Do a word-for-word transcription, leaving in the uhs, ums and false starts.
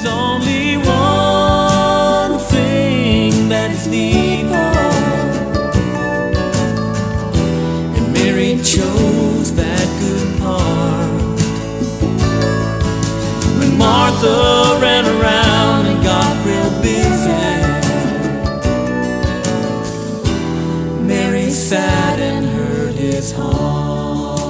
There's only one thing that's deeper, and Mary chose that good part. When Martha ran around and got real busy, Mary sat and heard his heart.